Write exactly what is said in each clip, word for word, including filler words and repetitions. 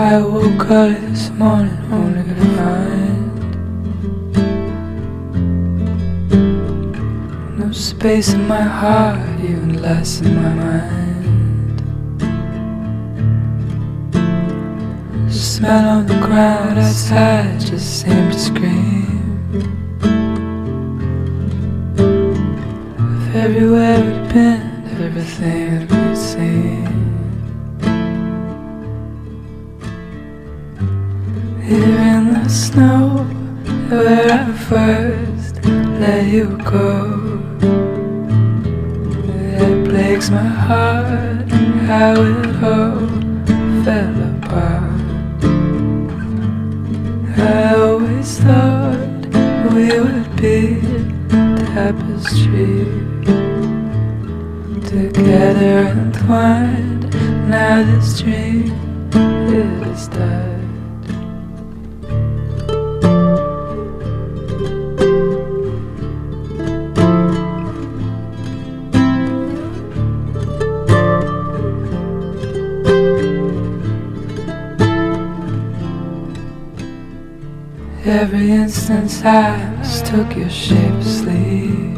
I woke up this morning only to find no space in my heart, even less in my mind. The smell on the ground outside just seemed to scream of everywhere we'd been, of everything that we'd seen. Here in the snow, where I first let you go, it breaks my heart how it all fell apart. I always thought we would be tapestry, together entwined. Now this dream, it is died. Every instant I mistook your shape asleep.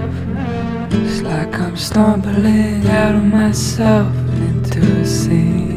It's like I'm stumbling out of myself and into a scene.